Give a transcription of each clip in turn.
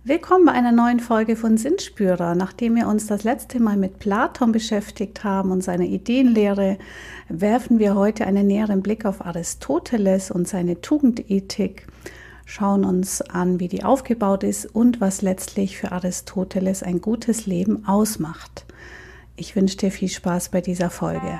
Willkommen bei einer neuen Folge von Sinnspürer. Nachdem wir uns das letzte Mal mit Platon beschäftigt haben und seiner Ideenlehre, werfen wir heute einen näheren Blick auf Aristoteles und seine Tugendethik, schauen uns an, wie die aufgebaut ist und was letztlich für Aristoteles ein gutes Leben ausmacht. Ich wünsche dir viel Spaß bei dieser Folge.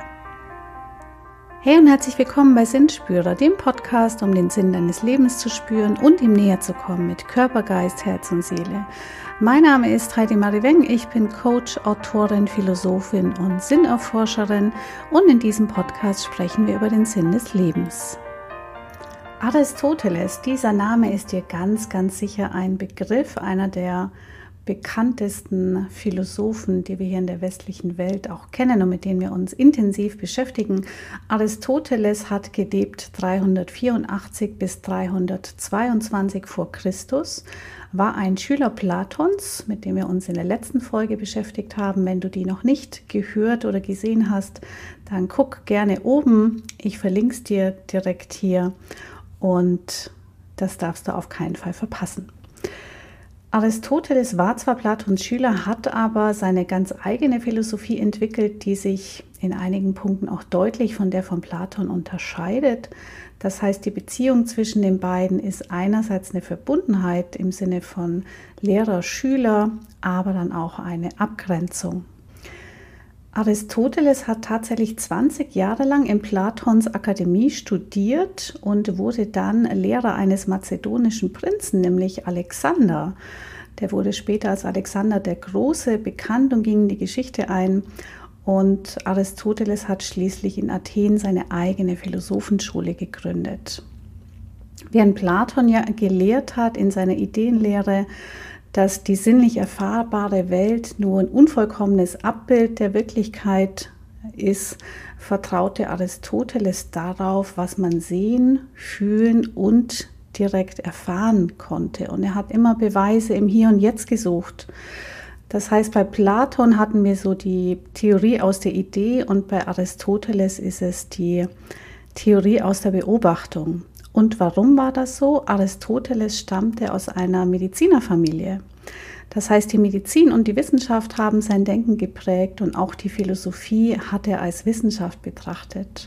Hey und herzlich willkommen bei Sinnspürer, dem Podcast, um den Sinn deines Lebens zu spüren und ihm näher zu kommen mit Körper, Geist, Herz und Seele. Mein Name ist Heidi Marie Weng, ich bin Coach, Autorin, Philosophin und Sinnerforscherin und in diesem Podcast sprechen wir über den Sinn des Lebens. Aristoteles, dieser Name ist dir ganz sicher ein Begriff, einer der bekanntesten Philosophen, die wir hier in der westlichen Welt auch kennen und mit denen wir uns intensiv beschäftigen. Aristoteles hat gelebt 384 bis 322 vor Christus, war ein Schüler Platons, mit dem wir uns in der letzten Folge beschäftigt haben. Wenn du die noch nicht gehört oder gesehen hast, dann guck gerne oben. Ich verlinke es dir direkt hier und das darfst du auf keinen Fall verpassen. Aristoteles war zwar Platons Schüler, hat aber seine ganz eigene Philosophie entwickelt, die sich in einigen Punkten auch deutlich von der von Platon unterscheidet. Das heißt, die Beziehung zwischen den beiden ist einerseits eine Verbundenheit im Sinne von Lehrer-Schüler, aber dann auch eine Abgrenzung. Aristoteles hat tatsächlich 20 Jahre lang in Platons Akademie studiert und wurde dann Lehrer eines mazedonischen Prinzen, nämlich Alexander. Der wurde später als Alexander der Große bekannt und ging in die Geschichte ein. Und Aristoteles hat schließlich in Athen seine eigene Philosophenschule gegründet. Während Platon ja gelehrt hat in seiner Ideenlehre, dass die sinnlich erfahrbare Welt nur ein unvollkommenes Abbild der Wirklichkeit ist, vertraute Aristoteles darauf, was man sehen, fühlen und direkt erfahren konnte. Und er hat immer Beweise im Hier und Jetzt gesucht. Das heißt, bei Platon hatten wir so die Theorie aus der Idee und bei Aristoteles ist es die Theorie aus der Beobachtung. Und warum war das so? Aristoteles stammte aus einer Medizinerfamilie. Das heißt, die Medizin und die Wissenschaft haben sein Denken geprägt und auch die Philosophie hat er als Wissenschaft betrachtet.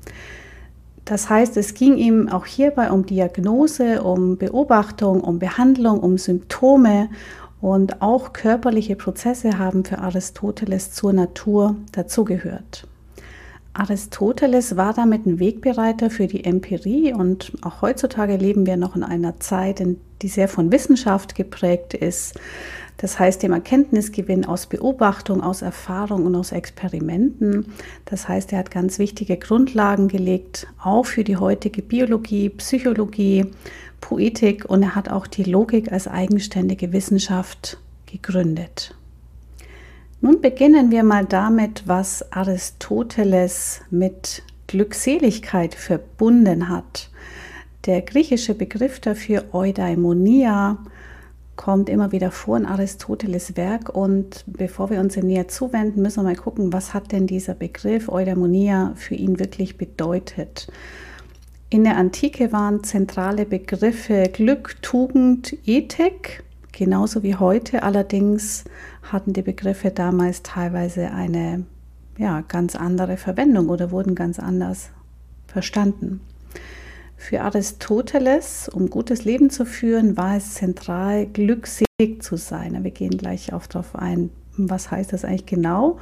Das heißt, es ging ihm auch hierbei um Diagnose, um Beobachtung, um Behandlung, um Symptome und auch körperliche Prozesse haben für Aristoteles zur Natur dazugehört. Aristoteles war damit ein Wegbereiter für die Empirie und auch heutzutage leben wir noch in einer Zeit, die sehr von Wissenschaft geprägt ist. Das heißt, dem Erkenntnisgewinn aus Beobachtung, aus Erfahrung und aus Experimenten. Das heißt, er hat ganz wichtige Grundlagen gelegt, auch für die heutige Biologie, Psychologie, Poetik und er hat auch die Logik als eigenständige Wissenschaft gegründet. Nun beginnen wir mal damit, was Aristoteles mit Glückseligkeit verbunden hat. Der griechische Begriff dafür, Eudaimonia, kommt immer wieder vor in Aristoteles Werk und bevor wir uns ihm näher zuwenden, müssen wir mal gucken, was hat denn dieser Begriff Eudaimonia für ihn wirklich bedeutet. In der Antike waren zentrale Begriffe Glück, Tugend, Ethik, genauso wie heute, allerdings hatten die Begriffe damals teilweise eine ganz andere Verwendung oder wurden ganz anders verstanden. Für Aristoteles, um gutes Leben zu führen, war es zentral, glückselig zu sein. Wir gehen gleich auch darauf ein, was heißt das eigentlich genau.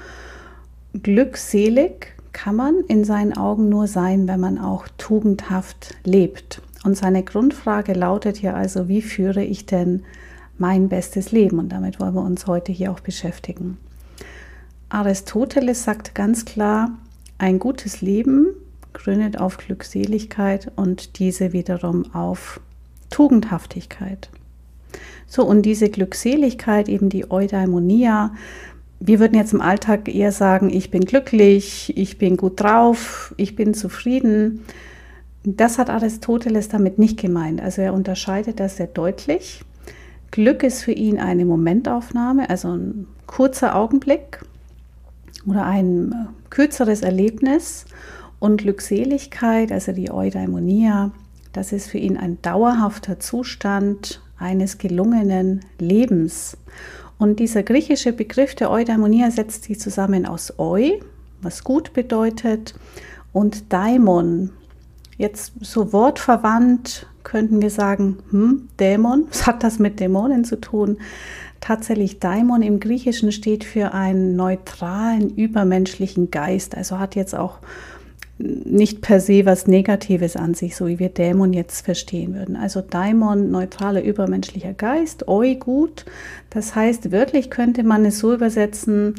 Glückselig kann man in seinen Augen nur sein, wenn man auch tugendhaft lebt. Und seine Grundfrage lautet ja also, wie führe ich denn mein bestes Leben? Und damit wollen wir uns heute hier auch beschäftigen. Aristoteles sagt ganz klar, ein gutes Leben gründet auf Glückseligkeit und diese wiederum auf Tugendhaftigkeit. So, und diese Glückseligkeit, eben die Eudaimonia, wir würden jetzt im Alltag eher sagen, ich bin glücklich, ich bin gut drauf, ich bin zufrieden. Das hat Aristoteles damit nicht gemeint. Also er unterscheidet das sehr deutlich. Glück ist für ihn eine Momentaufnahme, also ein kurzer Augenblick oder ein kürzeres Erlebnis. Und Glückseligkeit, also die Eudaimonia, das ist für ihn ein dauerhafter Zustand, eines gelungenen Lebens. Und dieser griechische Begriff der Eudaimonia setzt sich zusammen aus Eu, was gut bedeutet, und Daimon. Jetzt so wortverwandt könnten wir sagen, Dämon, was hat das mit Dämonen zu tun? Tatsächlich, Daimon im Griechischen steht für einen neutralen, übermenschlichen Geist, also hat jetzt auch nicht per se was Negatives an sich, so wie wir Dämon jetzt verstehen würden. Also Daimon, neutraler, übermenschlicher Geist, Eu, gut. Das heißt, wörtlich könnte man es so übersetzen,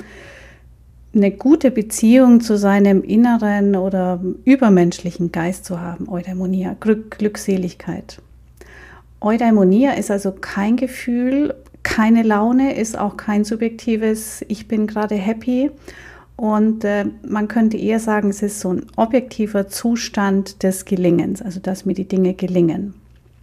eine gute Beziehung zu seinem inneren oder übermenschlichen Geist zu haben, Eudaimonia, Glückseligkeit. Eudaimonia ist also kein Gefühl, keine Laune, ist auch kein subjektives, ich bin gerade happy. Und man könnte eher sagen, es ist so ein objektiver Zustand des Gelingens, also dass mir die Dinge gelingen.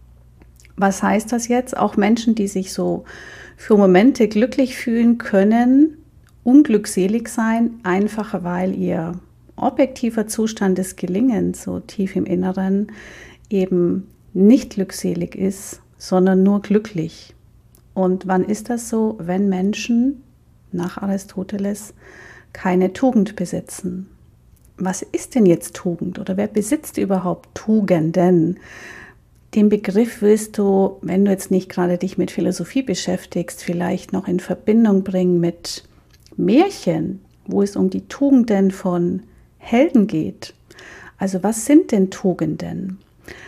Was heißt das jetzt? Auch Menschen, die sich so für Momente glücklich fühlen, können unglückselig sein, einfach weil ihr objektiver Zustand des Gelingens so tief im Inneren eben nicht glückselig ist, sondern nur glücklich. Und wann ist das so? Wenn Menschen nach Aristoteles keine Tugend besitzen. Was ist denn jetzt Tugend oder wer besitzt überhaupt Tugenden? Den Begriff willst du, wenn du jetzt nicht gerade dich mit Philosophie beschäftigst, vielleicht noch in Verbindung bringen mit Märchen, wo es um die Tugenden von Helden geht. Also was sind denn Tugenden?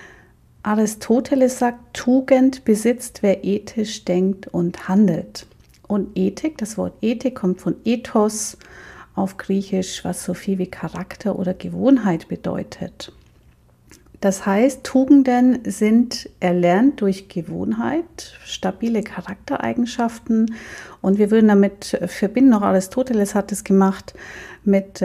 Aristoteles sagt, Tugend besitzt, wer ethisch denkt und handelt. Und Ethik, das Wort Ethik kommt von Ethos auf Griechisch, was so viel wie Charakter oder Gewohnheit bedeutet. Das heißt, Tugenden sind erlernt durch Gewohnheit, stabile Charaktereigenschaften und wir würden damit verbinden, auch Aristoteles hat es gemacht, mit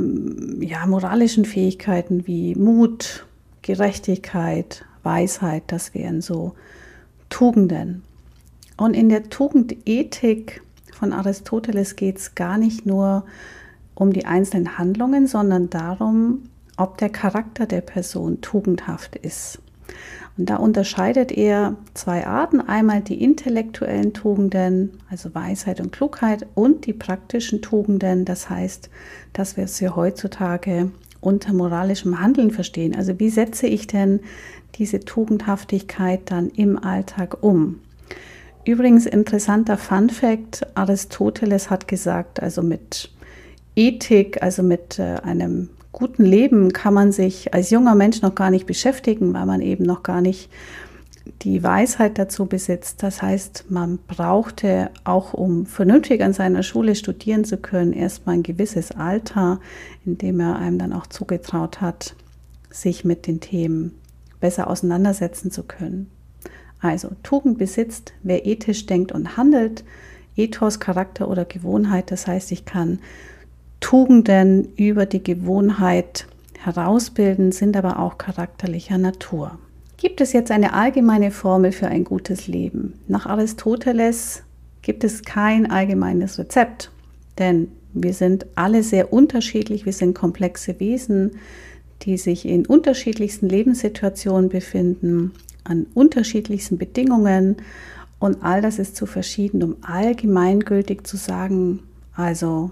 moralischen Fähigkeiten wie Mut, Gerechtigkeit, Weisheit, das wären so Tugenden. Und in der Tugendethik von Aristoteles geht es gar nicht nur um die einzelnen Handlungen, sondern darum, ob der Charakter der Person tugendhaft ist. Und da unterscheidet er zwei Arten. Einmal die intellektuellen Tugenden, also Weisheit und Klugheit, und die praktischen Tugenden, das heißt, dass wir es ja heutzutage unter moralischem Handeln verstehen. Also wie setze ich denn diese Tugendhaftigkeit dann im Alltag um? Übrigens interessanter Funfact, Aristoteles hat gesagt, also mit Ethik, also mit einem guten Leben kann man sich als junger Mensch noch gar nicht beschäftigen, weil man eben noch gar nicht die Weisheit dazu besitzt. Das heißt, man brauchte auch, um vernünftig an seiner Schule studieren zu können, erstmal ein gewisses Alter, in dem er einem dann auch zugetraut hat, sich mit den Themen besser auseinandersetzen zu können. Also Tugend besitzt, wer ethisch denkt und handelt, Ethos, Charakter oder Gewohnheit. Das heißt, ich kann Tugenden über die Gewohnheit herausbilden, sind aber auch charakterlicher Natur. Gibt es jetzt eine allgemeine Formel für ein gutes Leben? Nach Aristoteles gibt es kein allgemeines Rezept, denn wir sind alle sehr unterschiedlich, wir sind komplexe Wesen, die sich in unterschiedlichsten Lebenssituationen befinden, an unterschiedlichsten Bedingungen und all das ist zu verschieden, um allgemeingültig zu sagen, also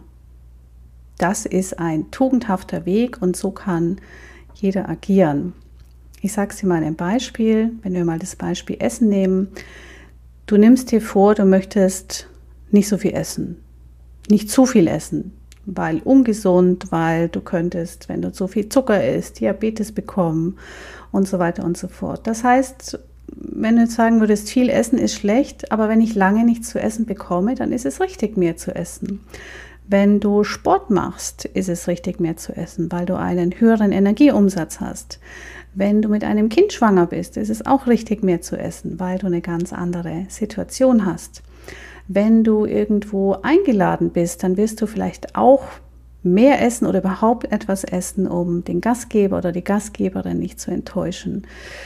das ist ein tugendhafter Weg und so kann jeder agieren. Ich sage es dir mal ein Beispiel, wenn wir mal das Beispiel Essen nehmen. Du nimmst dir vor, du möchtest nicht so viel essen, nicht zu viel essen, weil ungesund, weil du könntest, wenn du zu viel Zucker isst, Diabetes bekommen und so weiter und so fort. Das heißt, wenn du jetzt sagen würdest, viel Essen ist schlecht, aber wenn ich lange nichts zu essen bekomme, dann ist es richtig, mehr zu essen. Wenn du Sport machst, ist es richtig, mehr zu essen, weil du einen höheren Energieumsatz hast. Wenn du mit einem Kind schwanger bist, ist es auch richtig, mehr zu essen, weil du eine ganz andere Situation hast. Wenn du irgendwo eingeladen bist, dann wirst du vielleicht auch mehr essen oder überhaupt etwas essen, um den Gastgeber oder die Gastgeberin nicht zu enttäuschen.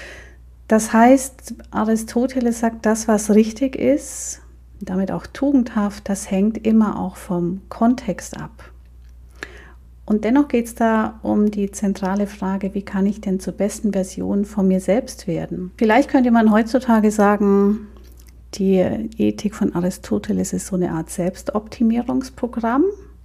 Das heißt, Aristoteles sagt, das, was richtig ist, damit auch tugendhaft, das hängt immer auch vom Kontext ab. Und dennoch geht es da um die zentrale Frage, wie kann ich denn zur besten Version von mir selbst werden? Vielleicht könnte man heutzutage sagen, Die Ethik von Aristoteles ist so eine Art Selbstoptimierungsprogramm.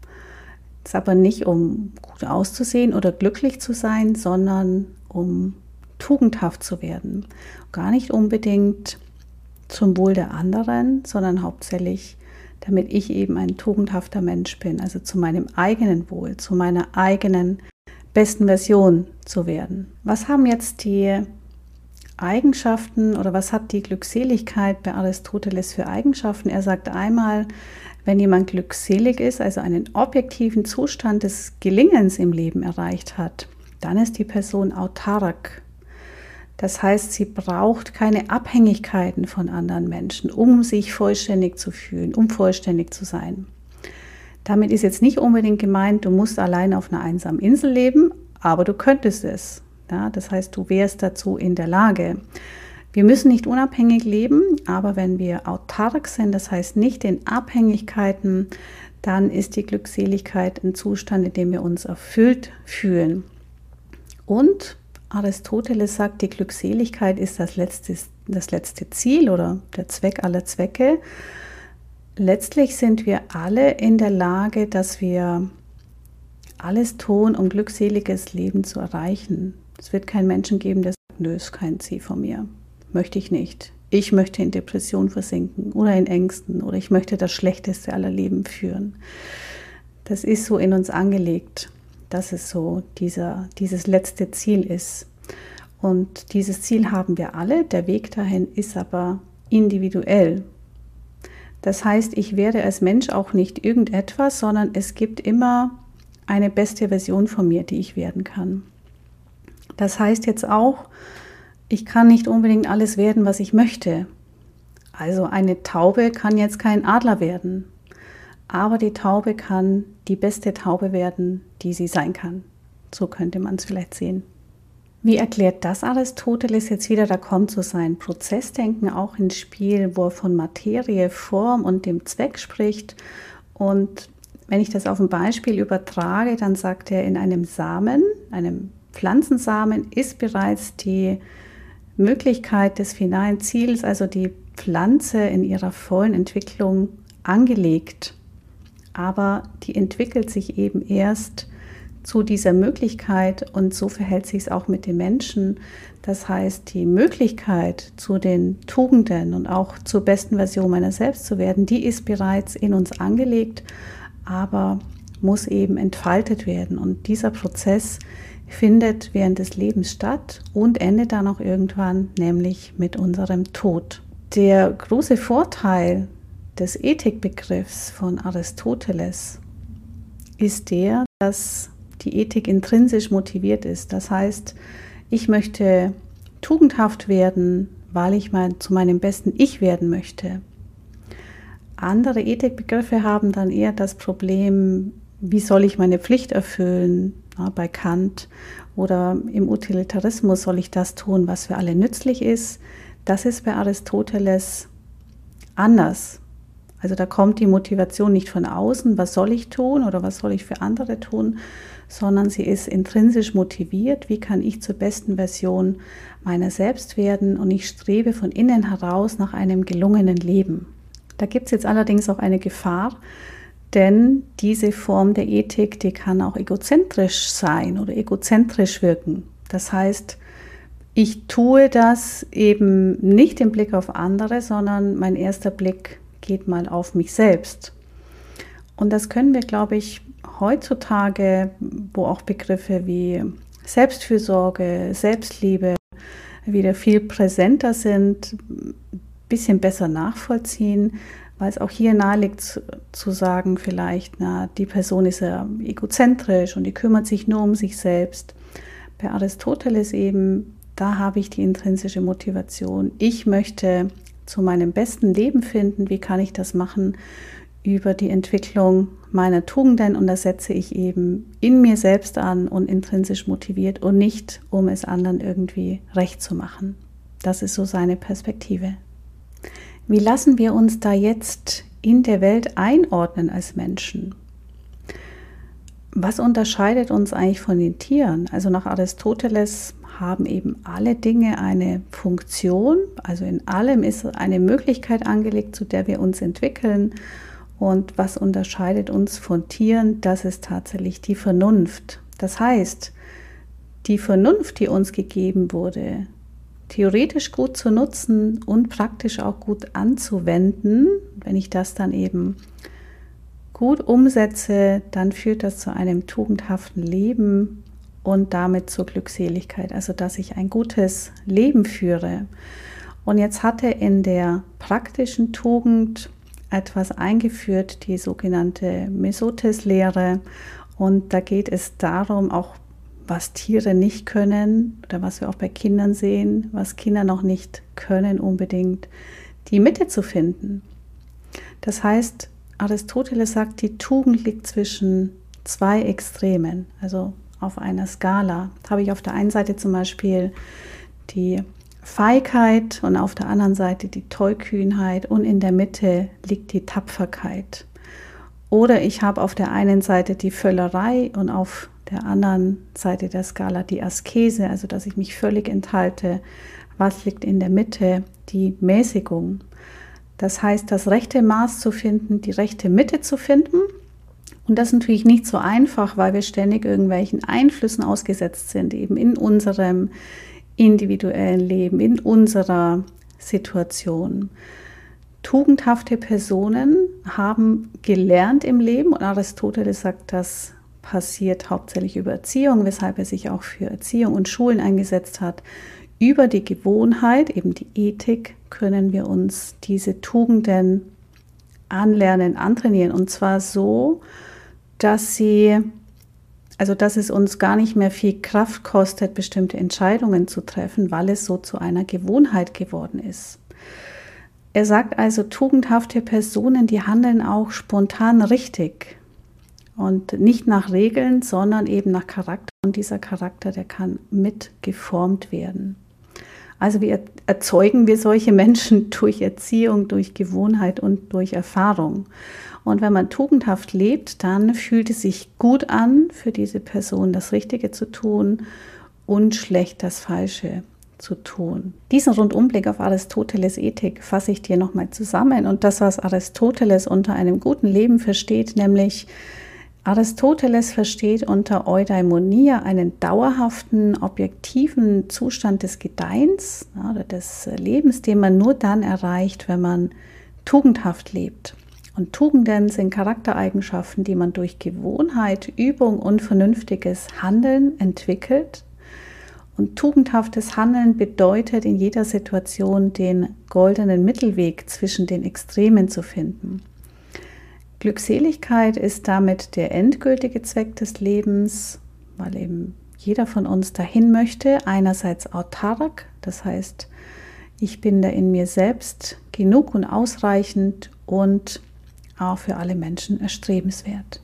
Es ist aber nicht, um gut auszusehen oder glücklich zu sein, sondern um tugendhaft zu werden. Gar nicht unbedingt zum Wohl der anderen, sondern hauptsächlich, damit ich eben ein tugendhafter Mensch bin, also zu meinem eigenen Wohl, zu meiner eigenen besten Version zu werden. Was haben jetzt die Eigenschaften oder was hat die Glückseligkeit bei Aristoteles für Eigenschaften? Er sagt einmal, wenn jemand glückselig ist, also einen objektiven Zustand des Gelingens im Leben erreicht hat, dann ist die Person autark. Das heißt, sie braucht keine Abhängigkeiten von anderen Menschen, um sich vollständig zu fühlen, um vollständig zu sein. Damit ist jetzt nicht unbedingt gemeint, du musst allein auf einer einsamen Insel leben, aber du könntest es. Ja, das heißt, du wärst dazu in der Lage. Wir müssen nicht unabhängig leben, aber wenn wir autark sind, das heißt nicht in Abhängigkeiten, dann ist die Glückseligkeit ein Zustand, in dem wir uns erfüllt fühlen. Und Aristoteles sagt, die Glückseligkeit ist das letzte Ziel oder der Zweck aller Zwecke. Letztlich sind wir alle in der Lage, dass wir alles tun, um glückseliges Leben zu erreichen. Es wird keinen Menschen geben, der sagt, nö, ist kein Ziel von mir. Möchte ich nicht. Ich möchte in Depression versinken oder in Ängsten oder ich möchte das Schlechteste aller Leben führen. Das ist so in uns angelegt, dass es so dieses letzte Ziel ist. Und dieses Ziel haben wir alle, der Weg dahin ist aber individuell. Das heißt, ich werde als Mensch auch nicht irgendetwas, sondern es gibt immer eine beste Version von mir, die ich werden kann. Das heißt jetzt auch, ich kann nicht unbedingt alles werden, was ich möchte. Also eine Taube kann jetzt kein Adler werden, aber die Taube kann die beste Taube werden, die sie sein kann. So könnte man es vielleicht sehen. Wie erklärt das Aristoteles jetzt wieder? Da kommt so sein Prozessdenken auch ins Spiel, wo er von Materie, Form und dem Zweck spricht. Und wenn ich das auf ein Beispiel übertrage, dann sagt er, in einem Samen, einem Pflanzensamen, ist bereits die Möglichkeit des finalen Ziels, also die Pflanze in ihrer vollen Entwicklung, angelegt. Aber die entwickelt sich eben erst zu dieser Möglichkeit und so verhält sich es auch mit den Menschen. Das heißt, die Möglichkeit zu den Tugenden und auch zur besten Version meiner selbst zu werden, die ist bereits in uns angelegt, aber muss eben entfaltet werden. Und dieser Prozess findet während des Lebens statt und endet dann auch irgendwann, nämlich mit unserem Tod. Der große Vorteil des Ethikbegriffs von Aristoteles ist der, dass die Ethik intrinsisch motiviert ist. Das heißt, ich möchte tugendhaft werden, weil ich zu meinem besten Ich werden möchte. Andere Ethikbegriffe haben dann eher das Problem, wie soll ich meine Pflicht erfüllen, bei Kant, oder im Utilitarismus soll ich das tun, was für alle nützlich ist. Das ist bei Aristoteles anders. Also da kommt die Motivation nicht von außen, was soll ich tun oder was soll ich für andere tun, sondern sie ist intrinsisch motiviert, wie kann ich zur besten Version meiner selbst werden, und ich strebe von innen heraus nach einem gelungenen Leben. Da gibt es jetzt allerdings auch eine Gefahr, denn diese Form der Ethik, die kann auch egozentrisch sein oder egozentrisch wirken. Das heißt, ich tue das eben nicht im Blick auf andere, sondern mein erster Blick geht mal auf mich selbst. Und das können wir, glaube ich, heutzutage, wo auch Begriffe wie Selbstfürsorge, Selbstliebe wieder viel präsenter sind, ein bisschen besser nachvollziehen, weil es auch hier nahe liegt zu sagen, vielleicht, die Person ist ja egozentrisch und die kümmert sich nur um sich selbst. Bei Aristoteles eben, da habe ich die intrinsische Motivation. Ich möchte zu meinem besten Leben finden. Wie kann ich das machen? Über die Entwicklung meiner Tugenden, und das setze ich eben in mir selbst an und intrinsisch motiviert und nicht, um es anderen irgendwie recht zu machen. Das ist so seine Perspektive. Wie lassen wir uns da jetzt in der Welt einordnen als Menschen? Was unterscheidet uns eigentlich von den Tieren? Also nach Aristoteles haben eben alle Dinge eine Funktion, also in allem ist eine Möglichkeit angelegt, zu der wir uns entwickeln. Und was unterscheidet uns von Tieren? Das ist tatsächlich die Vernunft. Das heißt, die Vernunft, die uns gegeben wurde, theoretisch gut zu nutzen und praktisch auch gut anzuwenden, wenn ich das dann eben gut umsetze, dann führt das zu einem tugendhaften Leben und damit zur Glückseligkeit, also dass ich ein gutes Leben führe. Und jetzt hat er in der praktischen Tugend etwas eingeführt, die sogenannte Mesotes-Lehre. Und da geht es darum, auch was Tiere nicht können oder was wir auch bei Kindern sehen, was Kinder noch nicht können unbedingt, die Mitte zu finden. Das heißt, Aristoteles sagt, die Tugend liegt zwischen zwei Extremen, also auf einer Skala. Habe ich auf der einen Seite zum Beispiel die Feigheit und auf der anderen Seite die Tollkühnheit und in der Mitte liegt die Tapferkeit. Oder ich habe auf der einen Seite die Völlerei und auf der anderen Seite der Skala die Askese, also dass ich mich völlig enthalte. Was liegt in der Mitte? Die Mäßigung. Das heißt, das rechte Maß zu finden, die rechte Mitte zu finden. Und das ist natürlich nicht so einfach, weil wir ständig irgendwelchen Einflüssen ausgesetzt sind, eben in unserem individuellen Leben, in unserer Situation. Tugendhafte Personen haben gelernt im Leben und Aristoteles sagt, das passiert hauptsächlich über Erziehung, weshalb er sich auch für Erziehung und Schulen eingesetzt hat. Über die Gewohnheit, eben die Ethik, können wir uns diese Tugenden anlernen, antrainieren und zwar so, dass es uns gar nicht mehr viel Kraft kostet, bestimmte Entscheidungen zu treffen, weil es so zu einer Gewohnheit geworden ist. Er sagt also, tugendhafte Personen, die handeln auch spontan richtig und nicht nach Regeln, sondern eben nach Charakter. Und dieser Charakter, der kann mit geformt werden. Also wie erzeugen wir solche Menschen durch Erziehung, durch Gewohnheit und durch Erfahrung. Und wenn man tugendhaft lebt, dann fühlt es sich gut an, für diese Person das Richtige zu tun und schlecht das Falsche zu tun. Diesen Rundumblick auf Aristoteles Ethik fasse ich dir nochmal zusammen. Und das, was Aristoteles unter einem guten Leben versteht, nämlich Aristoteles versteht unter Eudaimonia einen dauerhaften, objektiven Zustand des Gedeihens oder des Lebens, den man nur dann erreicht, wenn man tugendhaft lebt. Und Tugenden sind Charaktereigenschaften, die man durch Gewohnheit, Übung und vernünftiges Handeln entwickelt. Und tugendhaftes Handeln bedeutet in jeder Situation den goldenen Mittelweg zwischen den Extremen zu finden. Glückseligkeit ist damit der endgültige Zweck des Lebens, weil eben jeder von uns dahin möchte. Einerseits autark, das heißt, ich bin da in mir selbst genug und ausreichend und auch für alle Menschen erstrebenswert.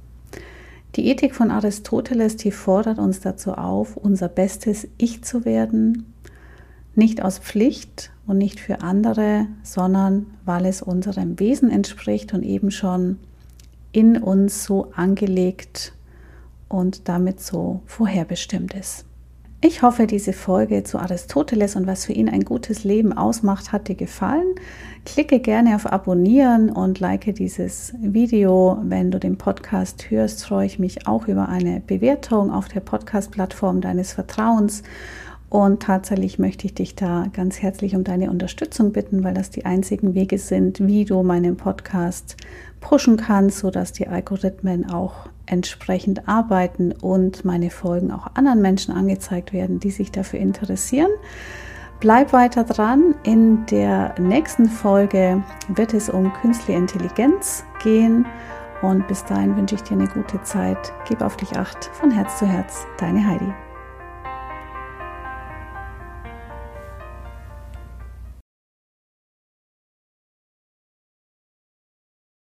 Die Ethik von Aristoteles, die fordert uns dazu auf, unser bestes Ich zu werden, nicht aus Pflicht und nicht für andere, sondern weil es unserem Wesen entspricht und eben schon in uns so angelegt und damit so vorherbestimmt ist. Ich hoffe, diese Folge zu Aristoteles und was für ihn ein gutes Leben ausmacht, hat dir gefallen. Klicke gerne auf Abonnieren und like dieses Video. Wenn du den Podcast hörst, freue ich mich auch über eine Bewertung auf der Podcast-Plattform deines Vertrauens. Und tatsächlich möchte ich dich da ganz herzlich um deine Unterstützung bitten, weil das die einzigen Wege sind, wie du meinen Podcast pushen kannst, sodass die Algorithmen auch entsprechend arbeiten und meine Folgen auch anderen Menschen angezeigt werden, die sich dafür interessieren. Bleib weiter dran. In der nächsten Folge wird es um künstliche Intelligenz gehen. Und bis dahin wünsche ich dir eine gute Zeit. Gib auf dich Acht. Von Herz zu Herz, deine Heidi.